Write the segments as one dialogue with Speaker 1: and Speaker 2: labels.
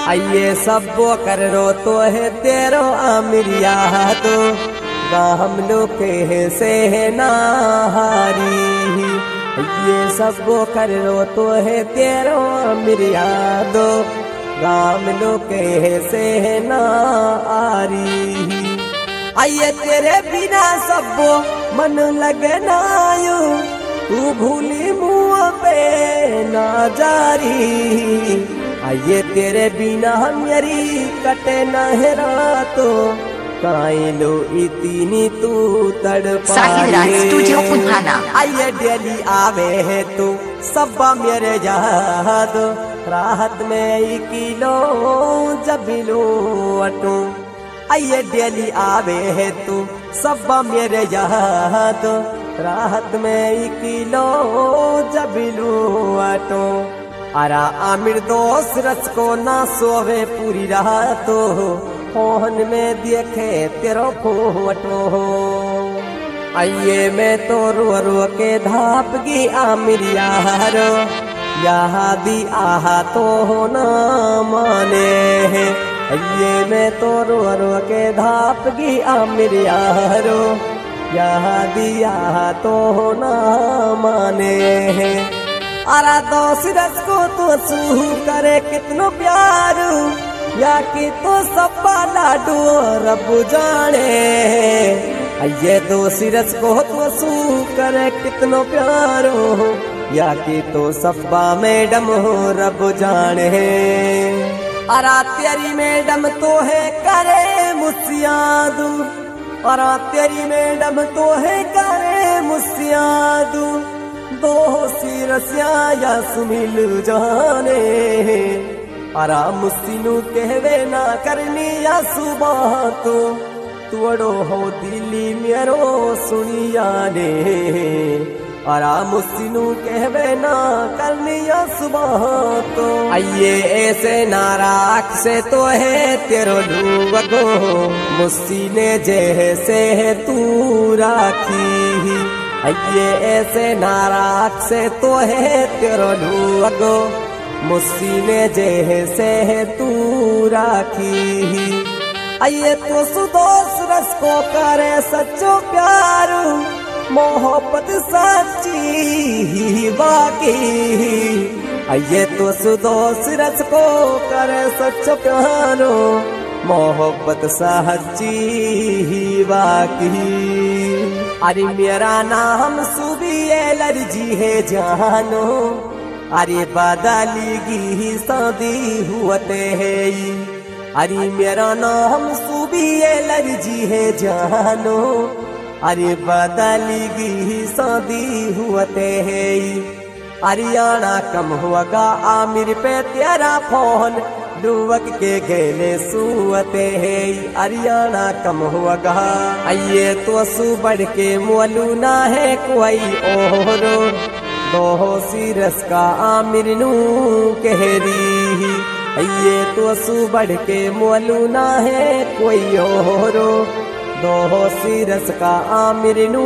Speaker 1: आइए सबो कर रो तो है तेरो आमिरिया तो हम लोग के से नाहारी। ये सबो कर रो तो है तेरो आमिरिया दो गाम लोग के से नारी। आइए तेरे बिना सबो मन लगना यू तू भूली मुँह पे ना जारी। आइए तेरे बिना मेरी कटे नहरा तो काई लो इतनी तू तड़पाई। आइए डेली आवे है तू सब मेरे याद राहत में 1 किलो जब लो अटू। आइए डेली आवे है तू सब मेरे याद राहत में 1 किलो जब लो अटू। अरा आमिर दोस्त रच को ना सोवे पूरी रात फोन में देखे तेरो फोटो। आइए मैं तो रो रो के धाप गी आमिर यारो यहाँ दी आहा तो ना माने। आइए मैं तो रो रो के धाप गी आमिर यारो यहाँ दी आहा तो ना माने। अरा दोस्त रच को तो सू करे कितनो प्यार या कि तो सब्बा लाडू रब जाने। ये दोस्त रच को तो सू करे कितनो प्यार या कि तो सब्बा मैडम हो रब जाने। अरा तेरी मैडम तो है करे मुस्यादू अरा तेरी मैडम तो है करे मुस्यादू दो सिरस्या या सुमिल जाने। अरा मुस्सिनू कहवे ना करनी या सुबह तो तुअड़ो हो दिली मेरो सुनिया ने। अरा मुस्सिनू कहवे ना करनी या सुबह तो आइए ऐसे नाराख से तो है तेरो लूवगो मुस्सी ने जैसे है तू राखी। आइए ऐसे नाराज से तो है तेरो लूवगो मुस्सी ने जैसे है तू राखी। आइए तो सुदोष रस को करे सच्चो प्यार मोहब्बत सच्ची बाकी। आइए तो सुदोष रस को करे सच्चो प्यार मोहब्बत सच्ची बाकी। अरे मेरा नाम सुबी एलर्जी है जानो अरे बदलीगी शादी हुते है। अरे मेरा नाम सुबी एलर्जी है जानो अरे बदलीगी शादी हुते है। हरियाणा कम होगा आमिर पे तेरा फोन लुवक के गेले सुवते है। हरियाणा कम होगा आइए तो सु बढ़ के मोलू ना है कोई ओरो दो सिरस का आमिर नू कहरी। आइए तो सु बढ़ के मोलू ना है कोई ओरो दो सिरस का आमिर नू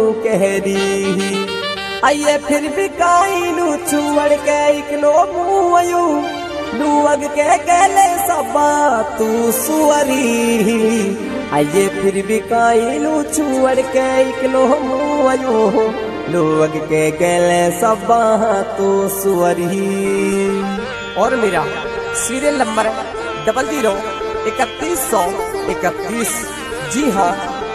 Speaker 1: कहरी। आइए फिर भी काई नू छुअड़ के इकलो मुँह लुवग के गले सबा तू सुअरी। आइए फिर भी काई लू छुअड़ के इकलो मुँह लुवग के गले सबा तू सुअरी। और मेरा सीरियल नंबर 003131 जी हाँ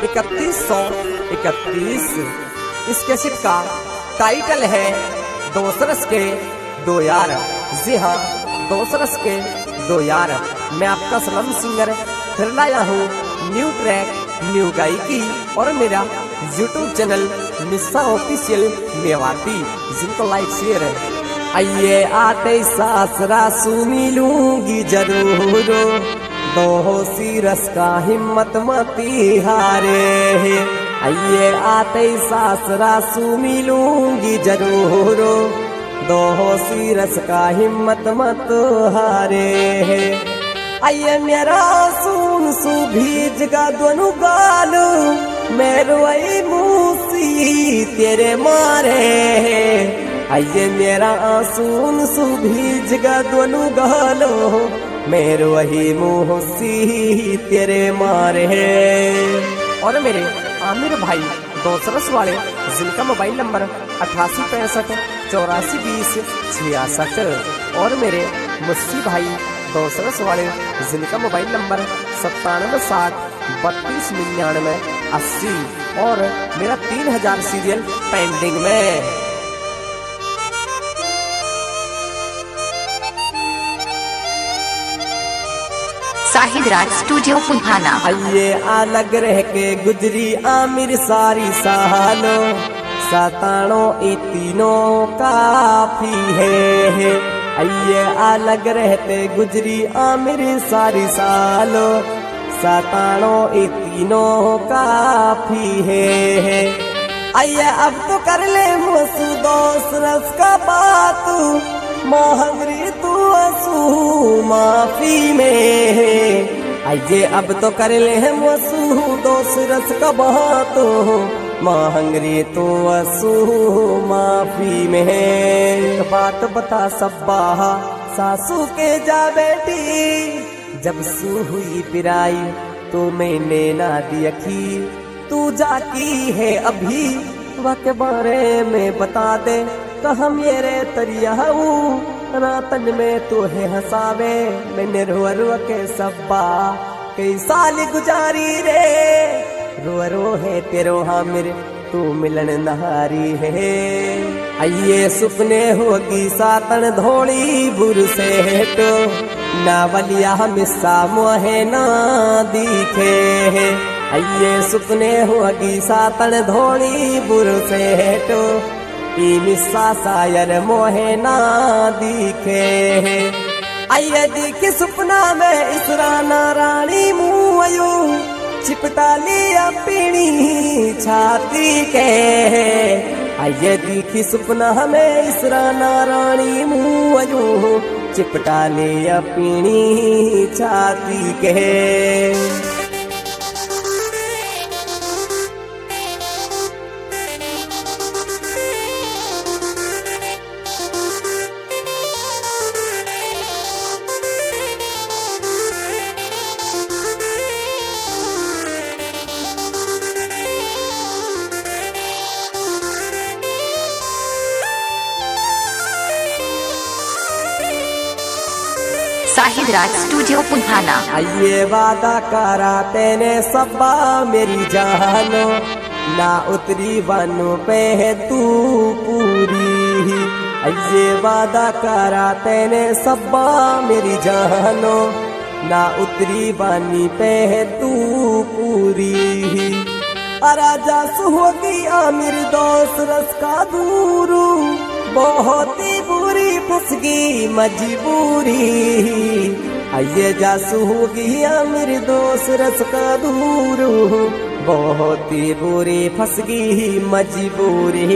Speaker 1: 3131। इस कैसेट का टाइटल है दोसरस के 2 यार। जी हाँ दोसरस के 2 यार। मैं आपका सलाम सिंगर फिर लाया हूँ न्यू ट्रैक न्यू गायकी और मेरा YouTube channel Nisha official Mewati जिनको लाइक शेयर है। आइए आते सासरा सुनी लूंगी जरूर दो सिरस का हिम्मत मती हारे। आइए आते सासरा सुनी लूंगी जरूर दो सिरस का हिम्मत मत हारे। आइए मेरा सुन सु भीज का दोनों गाल मैं रोई मूसी तेरे मारे। आइए मेरा सुन सु भीज का दोनों गालो मेरे वही मुँह सी तेरे मारे। और मेरे आमिर भाई दोसरस वाले जिनका मोबाइल नंबर 8865 8420 66। और मेरे मुस्सी भाई दोसरस वाले जिनका मोबाइल नंबर 9760 3299 80। और मेरा 3000 सीरियल पेंडिंग में।
Speaker 2: शाहिद राज स्टूडियो पुल्हाना।
Speaker 1: आइए अलग रह के गुजरी आमिर सारी सालो, सतानो ए तीनों काफी है। आइए अलग रहते गुजरी आमिर सारी सालो, सतानो ए तीनों काफी है। आइए अब तो कर ले मुझसे दोस्त रस का बात, मोहंगरी तू असू माफी में। आइए अब तो कर ले मुझसे दोस्त रस का बात, मोहंगरी तू असू माफी में। एक बात बता सब्बा सासू के जा बेटी, जब सू हुई पिराई तो मैंने ना देखी, तू जाकी है अभी वके बारे में बता दे। कहा मेरे तरियाऊ रातन में तू है हंसावे, मैंने रो रो के सब्बा कई साल गुजारी रे। रो रो है तेरो हामिर तू मिलन नहारी है। आइए सुपने होगी सातन धोड़ी बुर से तो, नावलिया मिस्सा मोहे ना दिखे। आइए सुपने होगी सातन धोड़ी बुर से तो, मिस्सा शायर मोहे ना दिखे। आइए दिखे सुपना में इसराना रानी मुँह चिपटा लिया पीणी छाती के। आइए दिखी सुपना में इसराना रानी मुँह चिपटा लिया पीणी छाती के।
Speaker 2: शाहिद राज स्टूडियो पुल्हाना।
Speaker 1: आइए वादा करा तेने सब्बा मेरी जानो, ना उतरी वानो पे है तू पूरी। आइए वादा करा तेने सब्बा मेरी जानो, ना उतरी वानी पे है तू पूरी। राजा सुहोगी आमिर दोस्त रस का दूरू, बहुत ही बुरी फसगी मजबूरी। आइए जासू होगी आमिर दोस्त रस का दूरू, बहुत ही बुरी फसगी मजबूरी।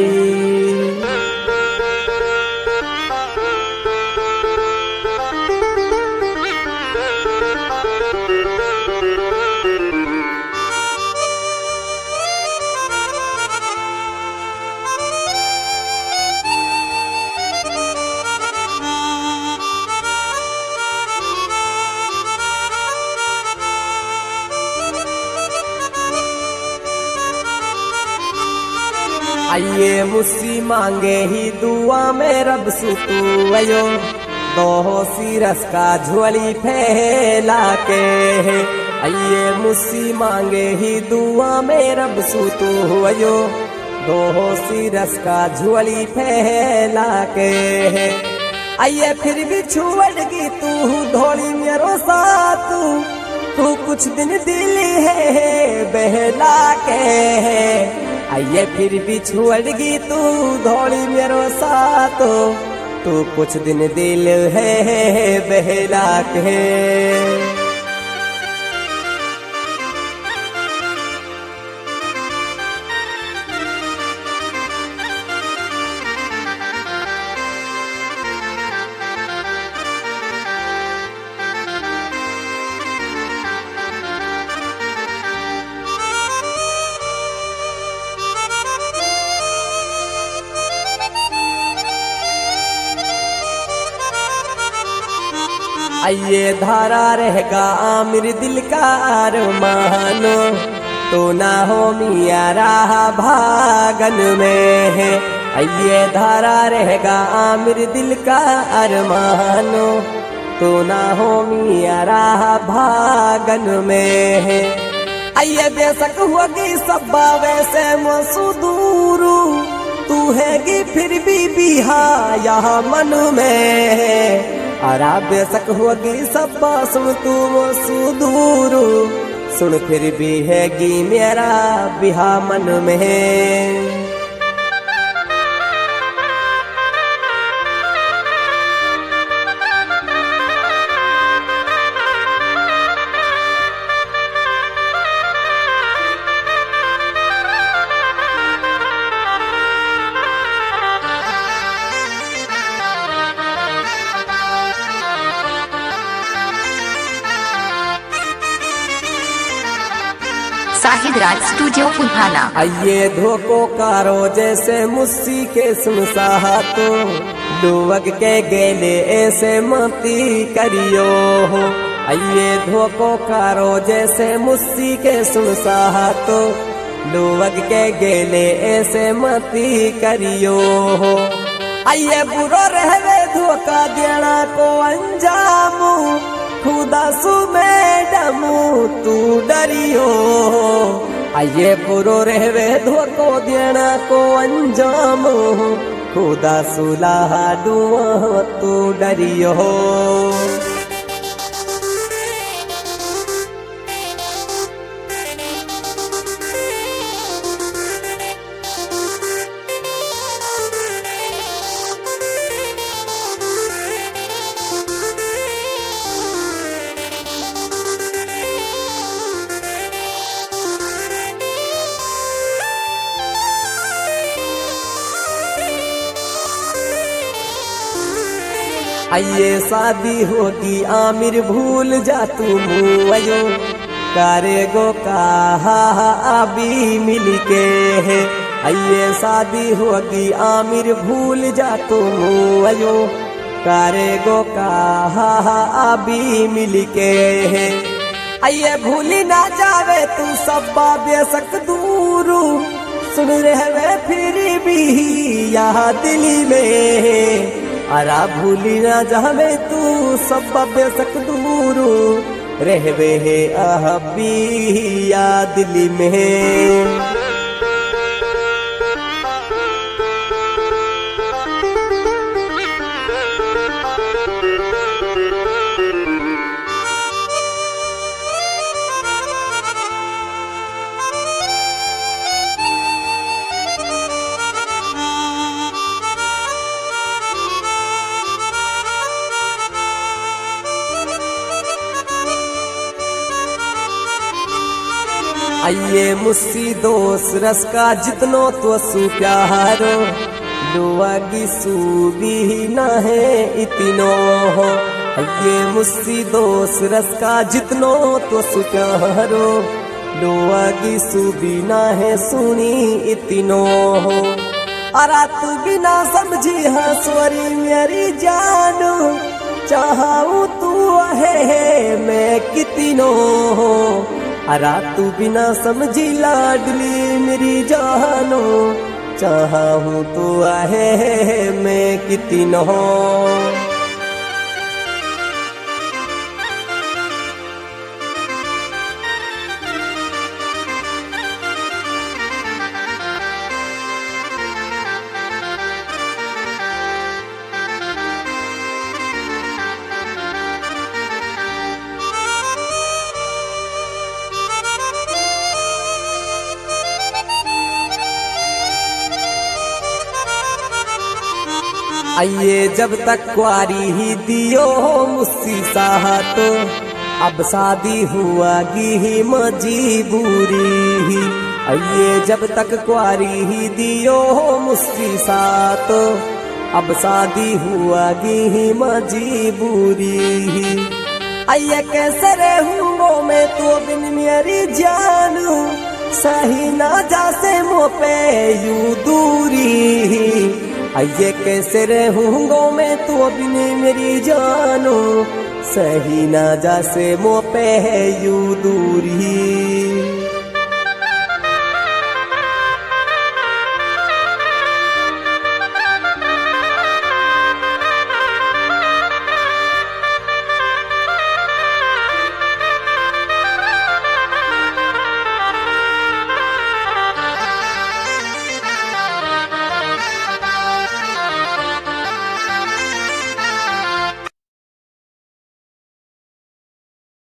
Speaker 1: आइए मुझसे मांगे ही दुआ में रब सुतू वयो, दो सिरस का झोली फैला के। आइए मुझसे मांगे ही दुआ में रब सुतू वयो, दो सिरस का झोली फैला के। आइए फिर भी छुड़गी तू धोली मेरो साथ, तू कुछ दिन दिल है बहला के। आइए फिर भी छुड़गी तू धोली मेरो साथ, तू कुछ दिन दिल है बहला के। आइए धारा रहेगा आमिर दिल का अरमानो, तो ना हो मिया रहा भागन में है। आइए धारा रहेगा आमिर दिल का अरमानो, तो ना हो मिया रहा भागन में है। आइए बेशक होगी सब वैसे मसूदूरू, तू हैगी फिर भी बिहा यहाँ मन में। अरा बेशक होगी सब सुन तू मसूदूरू, सुन फिर भी हैगी मेरा बिहा मन में।
Speaker 2: शाहिद राज स्टूडियो पुल्हाना।
Speaker 1: आइए धोखो कारो जैसे मुस्सी के सुनसाहा, तो लोग के गेले ऐसे मती करियो हो। आइए धोखो कारो जैसे मुस्सी के सुनसाहा, तो लोग के गेले ऐसे मती करियो हो। आइए बुरो रहवे धोखा देना को अंजामू, खुदा सु मैडमू तू डरियो। आइए बुरो रहवे धोखो देना को अंजाम, खुदा सुलाह दुआ तू डरियो। आइए शादी होगी आमिर भूल जा तू मुआयो, करेगो कहा अभी मिल के है। आइए शादी होगी आमिर भूल जा तू मुआयो, करेगो कहा अभी मिल के है। आइए भूली ना जावे तू सब बेशक दूरू, सुन रहे फिर भी यहाँ दिल्ली में। अरा भूली ना जावे तू सब बेशक दूरू, रहवे है अहबी या दिल्ली में। आइए मुस्सी दोस्त रस का जितनो तो सु प्यारो, दुआगी सूबी न है इतनो हो। आइए मुस्सी दोस्त रस का जितनो तो सु प्यारो, दुआगी सूबी न है सुनी इतनो हो। अरा तू बिना समझी हंसवरी मेरी जानो, चाहूँ तू है मैं कितनो हो। अरा तू बिना समझी लाडली मेरी जानो, चाहूँ तो आहे मैं कितनो। आइए जब तक क्वारी ही दियो मुस्सी साहा, तो अब शादी हुआगी ही मजबूरी ही। आइए जब तक क्वारी ही दियो मुस्सी साहा, तो अब शादी हुआगी ही मजबूरी ही। आइए कैसे रहूंगो मैं तो बिन मेरी जानू, सही ना जा से मुँह पे यूं दूरी। आइए कैसे रहूंगो मैं तो बिन मेरी जानो, सही ना जैसे मो पे है यू दूरी